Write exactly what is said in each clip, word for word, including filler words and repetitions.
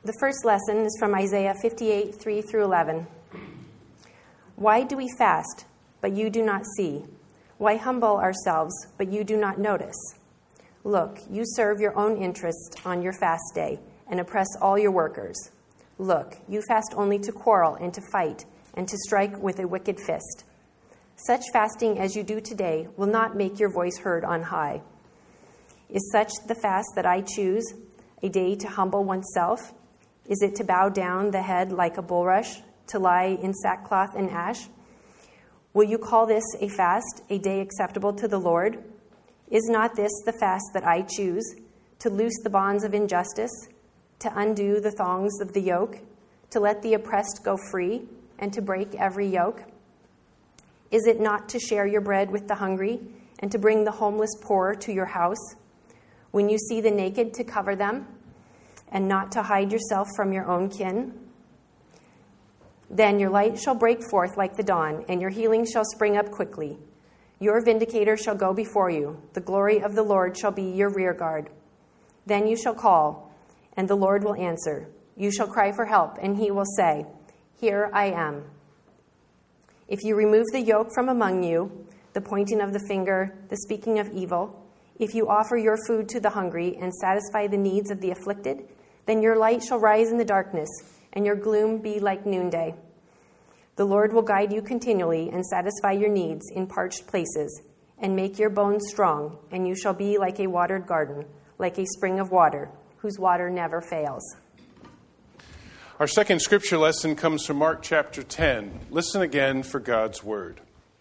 The first lesson is from Isaiah fifty-eight, three through eleven. Why do we fast, but you do not see? Why humble ourselves, but you do not notice? Look, you serve your own interest on your fast day and oppress all your workers. Look, you fast only to quarrel and to fight and to strike with a wicked fist. Such fasting as you do today will not make your voice heard on high. Is such the fast that I choose, a day to humble oneself? Is it to bow down the head like a bulrush, to lie in sackcloth and ash? Will you call this a fast, a day acceptable to the Lord? Is not this the fast that I choose, to loose the bonds of injustice, to undo the thongs of the yoke, to let the oppressed go free, and to break every yoke? Is it not to share your bread with the hungry, and to bring the homeless poor to your house? When you see the naked, to cover them, and not to hide yourself from your own kin? Then your light shall break forth like the dawn, and your healing shall spring up quickly. Your vindicator shall go before you. The glory of the Lord shall be your rear guard. Then you shall call, and the Lord will answer. You shall cry for help, and he will say, Here I am. If you remove the yoke from among you, the pointing of the finger, the speaking of evil, if you offer your food to the hungry and satisfy the needs of the afflicted, then your light shall rise in the darkness, and your gloom be like noonday. The Lord will guide you continually and satisfy your needs in parched places, and make your bones strong, and you shall be like a watered garden, like a spring of water, whose water never fails. Our second scripture lesson comes from Mark chapter ten. Listen again for God's word.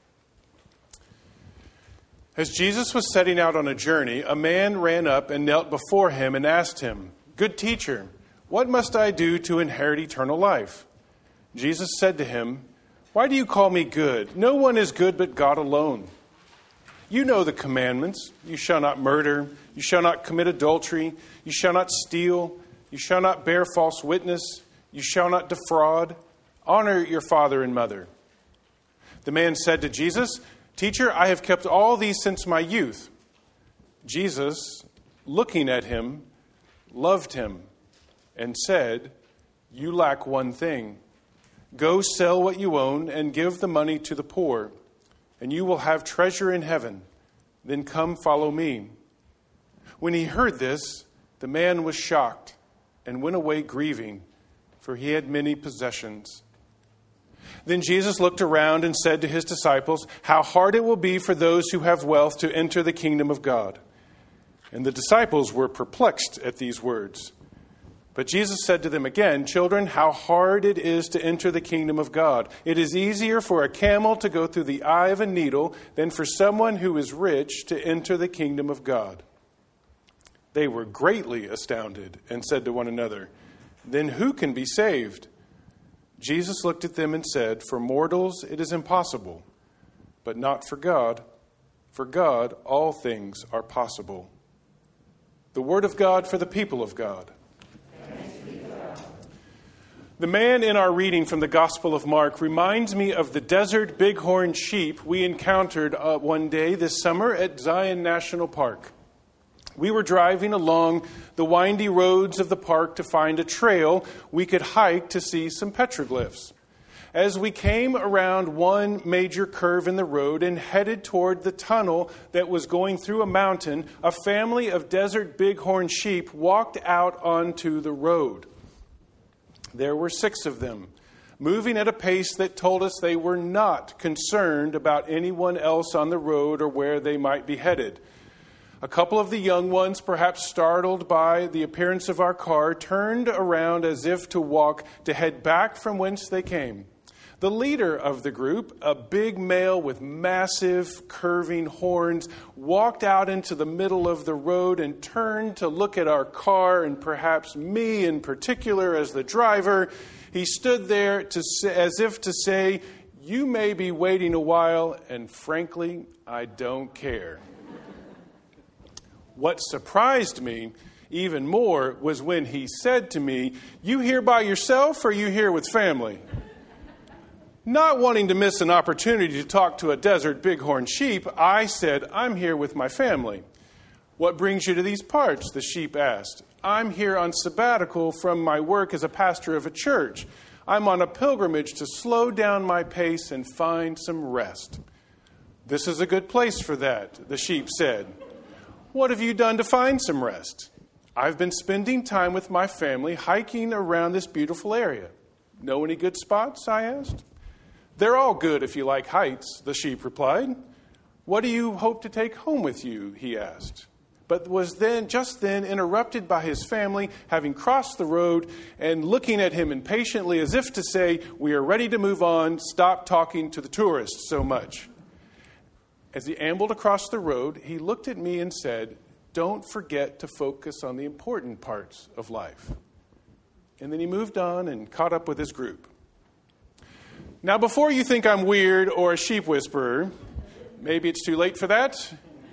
As Jesus was setting out on a journey, a man ran up and knelt before him and asked him, Good teacher, what must I do to inherit eternal life? Jesus said to him, Why do you call me good? No one is good but God alone. You know the commandments. You shall not murder. You shall not commit adultery. You shall not steal. You shall not bear false witness. You shall not defraud. Honor your father and mother. The man said to Jesus, Teacher, I have kept all these since my youth. Jesus, looking at him, loved him and said, You lack one thing. Go sell what you own and give the money to the poor, and you will have treasure in heaven. Then come follow me. When he heard this, the man was shocked and went away grieving, for he had many possessions. Then Jesus looked around and said to his disciples, How hard it will be for those who have wealth to enter the kingdom of God. And the disciples were perplexed at these words. But Jesus said to them again, Children, how hard it is to enter the kingdom of God. It is easier for a camel to go through the eye of a needle than for someone who is rich to enter the kingdom of God. They were greatly astounded and said to one another, Then who can be saved? Jesus looked at them and said, For mortals it is impossible, but not for God. For God all things are possible. The word of God for the people of God. The man in our reading from the Gospel of Mark reminds me of the desert bighorn sheep we encountered uh, one day this summer at Zion National Park. We were driving along the windy roads of the park to find a trail we could hike to see some petroglyphs. As we came around one major curve in the road and headed toward the tunnel that was going through a mountain, a family of desert bighorn sheep walked out onto the road. There were six of them, moving at a pace that told us they were not concerned about anyone else on the road or where they might be headed. A couple of the young ones, perhaps startled by the appearance of our car, turned around as if to walk to head back from whence they came. The leader of the group, a big male with massive curving horns, walked out into the middle of the road and turned to look at our car and perhaps me in particular as the driver. He stood there to say, as if to say, You may be waiting a while, and frankly, I don't care. What surprised me even more was when he said to me, You here by yourself or you here with family? Not wanting to miss an opportunity to talk to a desert bighorn sheep, I said, I'm here with my family. What brings you to these parts? The sheep asked. I'm here on sabbatical from my work as a pastor of a church. I'm on a pilgrimage to slow down my pace and find some rest." "This is a good place for that," the sheep said. "What have you done to find some rest?" "I've been spending time with my family hiking around this beautiful area." "Know any good spots?" I asked. "They're all good if you like heights," the sheep replied. "What do you hope to take home with you?" he asked, but was then just then interrupted by his family having crossed the road and looking at him impatiently as if to say, "We are ready to move on. Stop talking to the tourists so much." As he ambled across the road, he looked at me and said, "Don't forget to focus on the important parts of life." And then he moved on and caught up with his group. Now, before you think I'm weird or a sheep whisperer, maybe it's too late for that,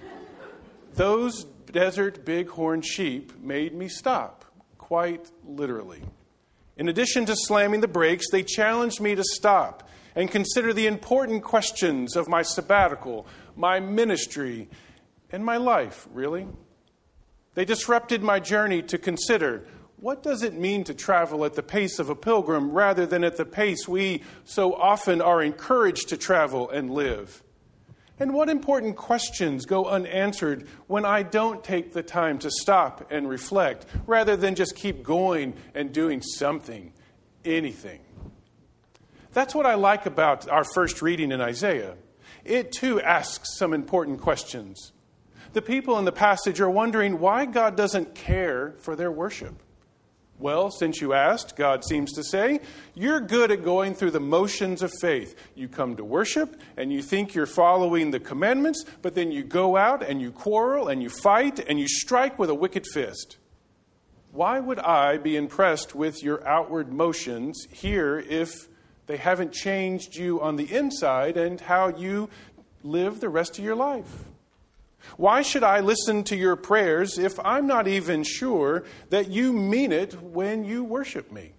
those desert bighorn sheep made me stop, quite literally. In addition to slamming the brakes, they challenged me to stop and consider the important questions of my sabbatical, my ministry, and my life, really. They disrupted my journey to consider, what does it mean to travel at the pace of a pilgrim rather than at the pace we so often are encouraged to travel and live? And what important questions go unanswered when I don't take the time to stop and reflect rather than just keep going and doing something, anything? That's what I like about our first reading in Isaiah. It, too, asks some important questions. The people in the passage are wondering why God doesn't care for their worship. Well, since you asked, God seems to say, you're good at going through the motions of faith. You come to worship, and you think you're following the commandments, but then you go out and you quarrel and you fight and you strike with a wicked fist. Why would I be impressed with your outward motions here if they haven't changed you on the inside and how you live the rest of your life? Why should I listen to your prayers if I'm not even sure that you mean it when you worship me?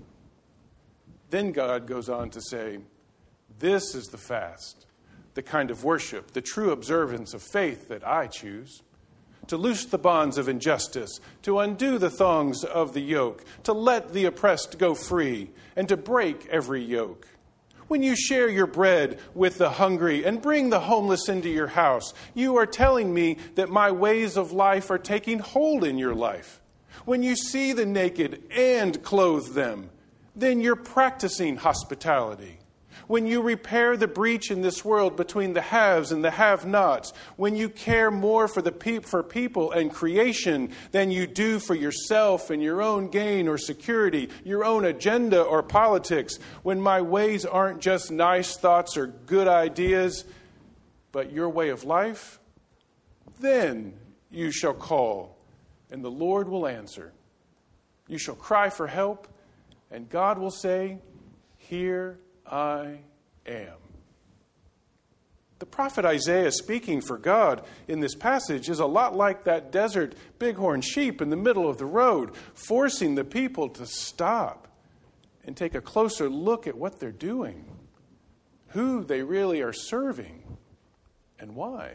Then God goes on to say, this is the fast, the kind of worship, the true observance of faith that I choose. To loose the bonds of injustice, to undo the thongs of the yoke, to let the oppressed go free, and to break every yoke. When you share your bread with the hungry and bring the homeless into your house, you are telling me that my ways of life are taking hold in your life. When you see the naked and clothe them, then you're practicing hospitality. When you repair the breach in this world between the haves and the have-nots, when you care more for the pe- for people and creation than you do for yourself and your own gain or security, your own agenda or politics, when my ways aren't just nice thoughts or good ideas, but your way of life, then you shall call, and the Lord will answer. You shall cry for help, and God will say, here I am. The prophet Isaiah speaking for God in this passage is a lot like that desert bighorn sheep in the middle of the road, forcing the people to stop and take a closer look at what they're doing, who they really are serving, and why.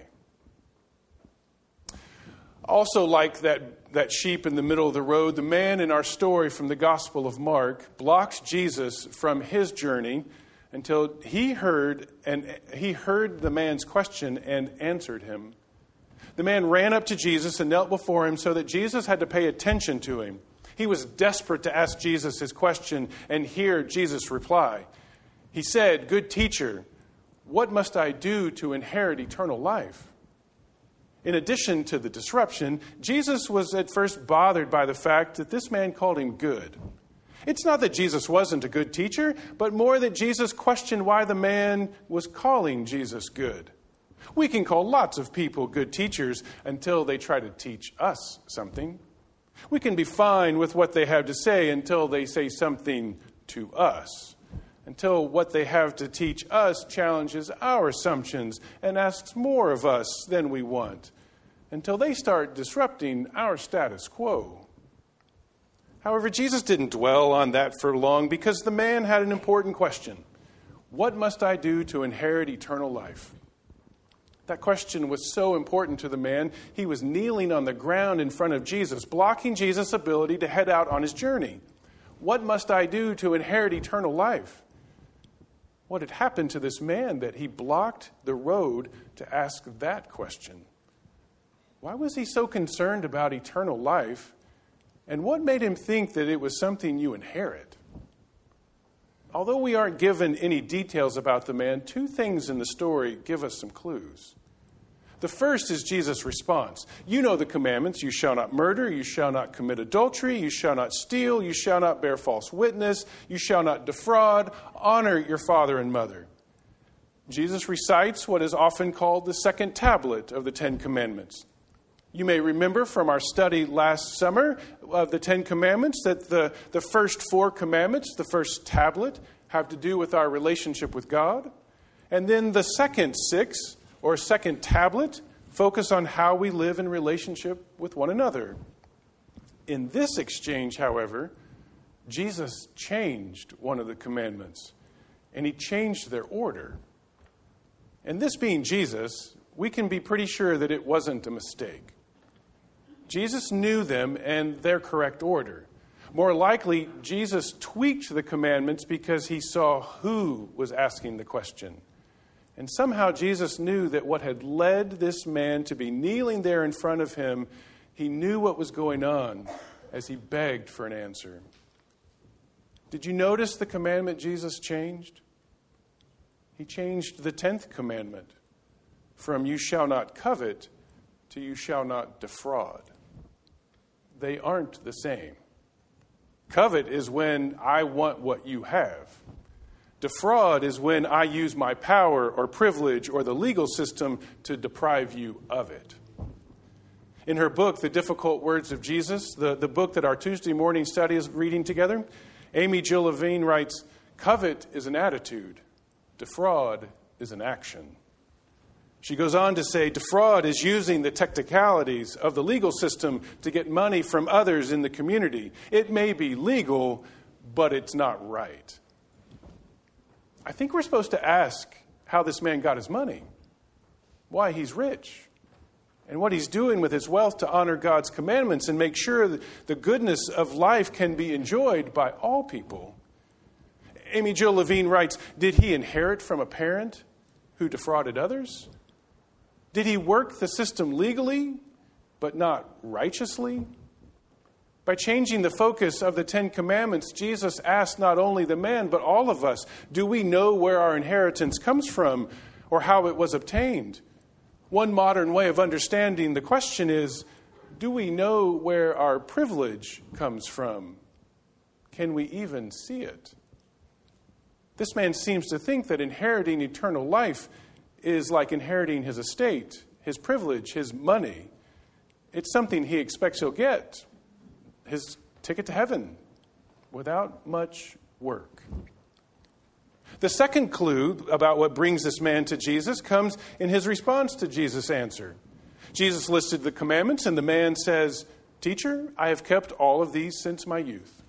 Also, like that, that sheep in the middle of the road, the man in our story from the Gospel of Mark blocks Jesus from his journey until he heard and he heard the man's question and answered him. The man ran up to Jesus and knelt before him so that Jesus had to pay attention to him. He was desperate to ask Jesus his question and hear Jesus' reply. He said, "Good teacher, what must I do to inherit eternal life?" In addition to the disruption, Jesus was at first bothered by the fact that this man called him good. It's not that Jesus wasn't a good teacher, but more that Jesus questioned why the man was calling Jesus good. We can call lots of people good teachers until they try to teach us something. We can be fine with what they have to say until they say something to us, until what they have to teach us challenges our assumptions and asks more of us than we want, until they start disrupting our status quo. However, Jesus didn't dwell on that for long because the man had an important question. What must I do to inherit eternal life? That question was so important to the man. He was kneeling on the ground in front of Jesus, blocking Jesus' ability to head out on his journey. What must I do to inherit eternal life? What had happened to this man that he blocked the road to ask that question? Why was he so concerned about eternal life? And what made him think that it was something you inherit? Although we aren't given any details about the man, two things in the story give us some clues. The first is Jesus' response. You know the commandments. You shall not murder. You shall not commit adultery. You shall not steal. You shall not bear false witness. You shall not defraud. Honor your father and mother. Jesus recites what is often called the second tablet of the Ten Commandments. You may remember from our study last summer of the Ten Commandments that the, the first four commandments, the first tablet, have to do with our relationship with God. And then the second six, or second tablet, focus on how we live in relationship with one another. In this exchange, however, Jesus changed one of the commandments, and he changed their order. And this being Jesus, we can be pretty sure that it wasn't a mistake. Jesus knew them and their correct order. More likely, Jesus tweaked the commandments because he saw who was asking the question. And somehow Jesus knew that what had led this man to be kneeling there in front of him, he knew what was going on as he begged for an answer. Did you notice the commandment Jesus changed? He changed the tenth commandment from you shall not covet to you shall not defraud. They aren't the same. Covet is when I want what you have. Defraud is when I use my power or privilege or the legal system to deprive you of it. In her book, The Difficult Words of Jesus, the, the book that our Tuesday morning study is reading together, Amy Jill Levine writes, covet is an attitude. Defraud is an action. She goes on to say, defraud is using the technicalities of the legal system to get money from others in the community. It may be legal, but it's not right. I think we're supposed to ask how this man got his money, why he's rich, and what he's doing with his wealth to honor God's commandments and make sure that the goodness of life can be enjoyed by all people. Amy Jill Levine writes, did he inherit from a parent who defrauded others? Did he work the system legally, but not righteously? By changing the focus of the Ten Commandments, Jesus asked not only the man, but all of us, do we know where our inheritance comes from or how it was obtained? One modern way of understanding the question is, do we know where our privilege comes from? Can we even see it? This man seems to think that inheriting eternal life is like inheriting his estate, his privilege, his money. It's something he expects he'll get, his ticket to heaven, without much work. The second clue about what brings this man to Jesus comes in his response to Jesus' answer. Jesus listed the commandments, and the man says, Teacher, I have kept all of these since my youth.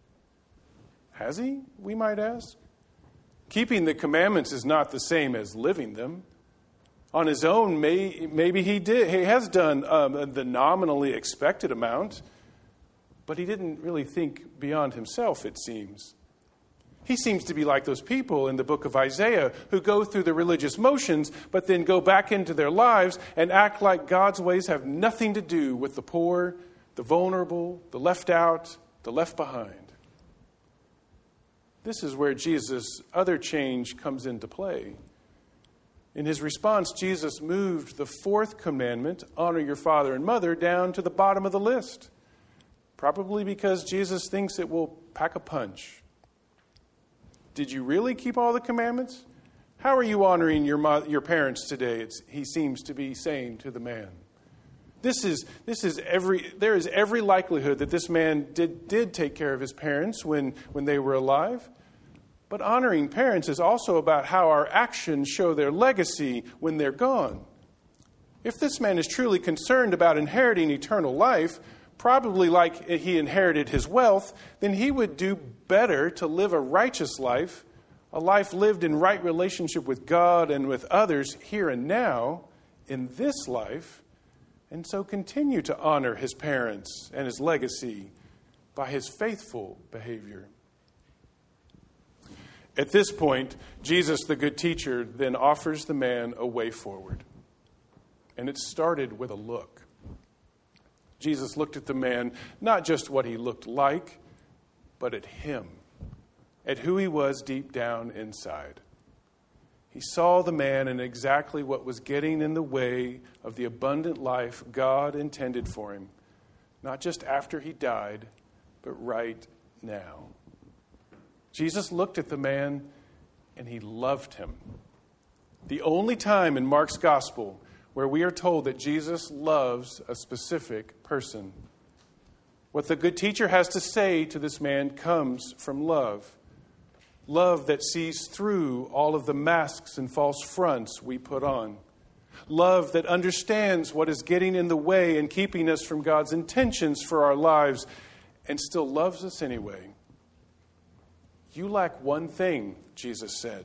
Has he, we might ask? Keeping the commandments is not the same as living them. On his own, may, maybe he did. He has done um, the nominally expected amount, but he didn't really think beyond himself, it seems. He seems to be like those people in the book of Isaiah who go through the religious motions, but then go back into their lives and act like God's ways have nothing to do with the poor, the vulnerable, the left out, the left behind. This is where Jesus' other change comes into play. In his response, Jesus moved the fourth commandment, honor your father and mother, down to the bottom of the list. Probably because Jesus thinks it will pack a punch. Did you really keep all the commandments? How are you honoring your mo- your parents today? It's, he seems to be saying to the man. This is this is every there is every likelihood that this man did did take care of his parents when, when they were alive. But honoring parents is also about how our actions show their legacy when they're gone. If this man is truly concerned about inheriting eternal life, probably like he inherited his wealth, then he would do better to live a righteous life, a life lived in right relationship with God and with others here and now, in this life, and so continue to honor his parents and his legacy by his faithful behavior. At this point, Jesus, the good teacher, then offers the man a way forward. And it started with a look. Jesus looked at the man, not just what he looked like, but at him, at who he was deep down inside. He saw the man and exactly what was getting in the way of the abundant life God intended for him, not just after he died, but right now. Jesus looked at the man and he loved him. The only time in Mark's gospel where we are told that Jesus loves a specific person. What the good teacher has to say to this man comes from love. Love that sees through all of the masks and false fronts we put on. Love that understands what is getting in the way and keeping us from God's intentions for our lives and still loves us anyway. You lack one thing, Jesus said.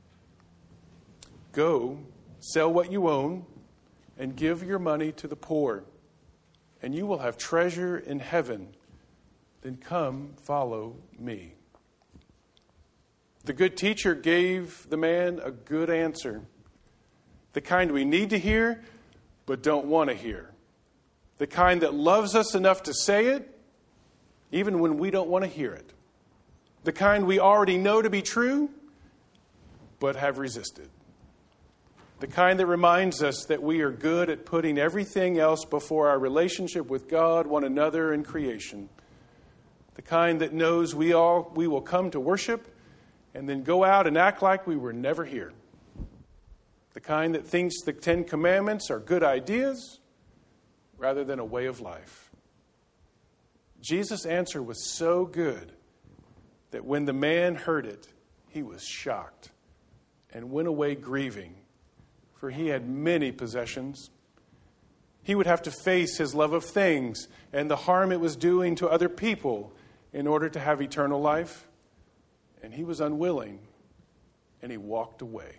Go, sell what you own, and give your money to the poor, and you will have treasure in heaven. Then come, follow me. The good teacher gave the man a good answer, the kind we need to hear but don't want to hear, the kind that loves us enough to say it even when we don't want to hear it, the kind we already know to be true but have resisted, the kind that reminds us that we are good at putting everything else before our relationship with God, one another, and creation, the kind that knows we all we will come to worship and then go out and act like we were never here. The kind that thinks the Ten Commandments are good ideas rather than a way of life. Jesus' answer was so good that when the man heard it, he was shocked and went away grieving, for he had many possessions. He would have to face his love of things and the harm it was doing to other people in order to have eternal life. And he was unwilling, and he walked away.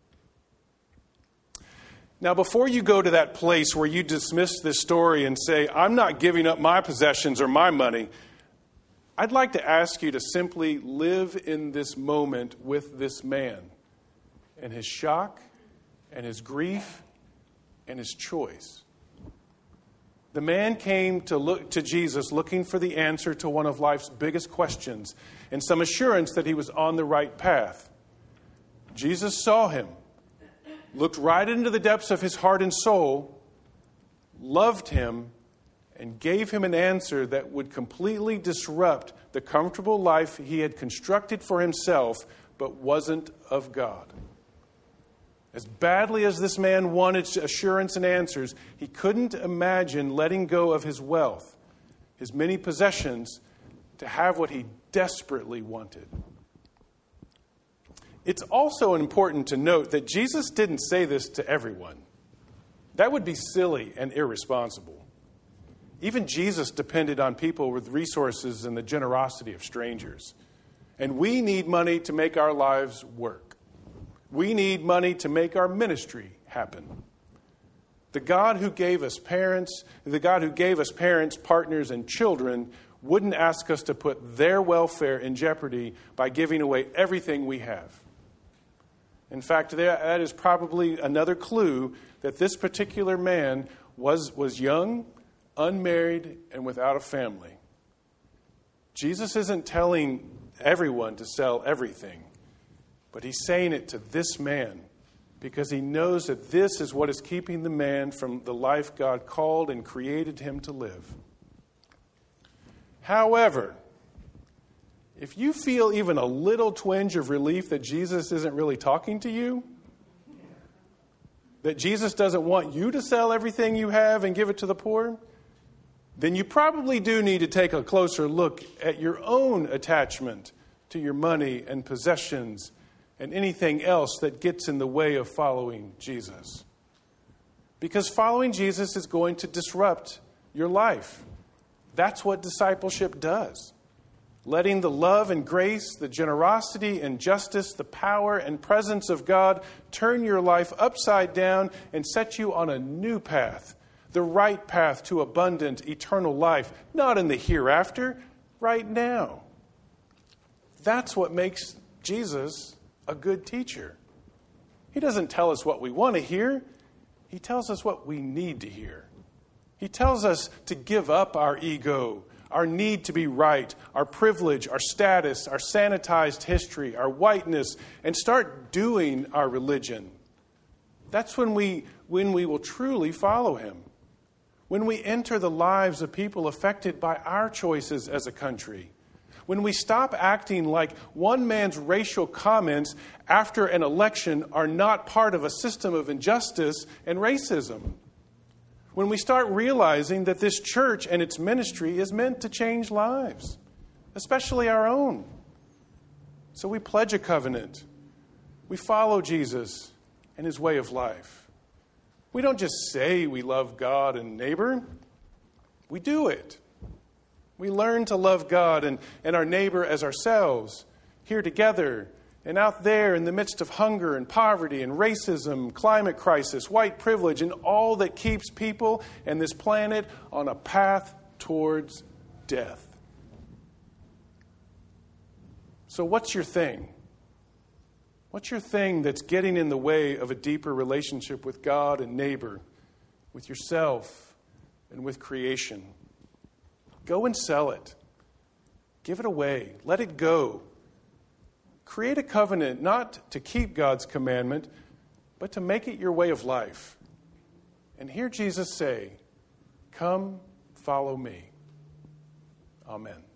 Now, before you go to that place where you dismiss this story and say, I'm not giving up my possessions or my money, I'd like to ask you to simply live in this moment with this man and his shock and his grief and his choice. The man came to look to Jesus looking for the answer to one of life's biggest questions and some assurance that he was on the right path. Jesus saw him, looked right into the depths of his heart and soul, loved him, and gave him an answer that would completely disrupt the comfortable life he had constructed for himself but wasn't of God. As badly as this man wanted assurance and answers, he couldn't imagine letting go of his wealth, his many possessions, to have what he desperately wanted. It's also important to note that Jesus didn't say this to everyone. That would be silly and irresponsible. Even Jesus depended on people with resources and the generosity of strangers. And we need money to make our lives work. We need money to make our ministry happen. The God who gave us parents, the God who gave us parents, partners, and children wouldn't ask us to put their welfare in jeopardy by giving away everything we have. In fact, that is probably another clue that this particular man was, was young, unmarried, and without a family. Jesus isn't telling everyone to sell everything. But he's saying it to this man because he knows that this is what is keeping the man from the life God called and created him to live. However, if you feel even a little twinge of relief that Jesus isn't really talking to you, that Jesus doesn't want you to sell everything you have and give it to the poor, then you probably do need to take a closer look at your own attachment to your money and possessions and anything else that gets in the way of following Jesus. Because following Jesus is going to disrupt your life. That's what discipleship does. letting the love and grace, the generosity and justice, the power and presence of God turn your life upside down and set you on a new path, the right path to abundant eternal life, not in the hereafter, right now. That's what makes Jesus a good teacher. He doesn't tell us what we want to hear. He tells us what we need to hear. He tells us to give up our ego, our need to be right, our privilege, our status, our sanitized history, our whiteness, and start doing our religion. That's when we, when we will truly follow him. When we enter the lives of people affected by our choices as a country. When we stop acting like one man's racial comments after an election are not part of a system of injustice and racism. When we start realizing that this church and its ministry is meant to change lives, especially our own. So we pledge a covenant. We follow Jesus and his way of life. We don't just say we love God and neighbor. We do it. We learn to love God and, and our neighbor as ourselves, here together and out there in the midst of hunger and poverty and racism, climate crisis, white privilege, and all that keeps people and this planet on a path towards death. So what's your thing? What's your thing that's getting in the way of a deeper relationship with God and neighbor, with yourself and with creation? Go and sell it. Give it away. Let it go. Create a covenant not to keep God's commandment, but to make it your way of life. And hear Jesus say, "Come, follow me." Amen.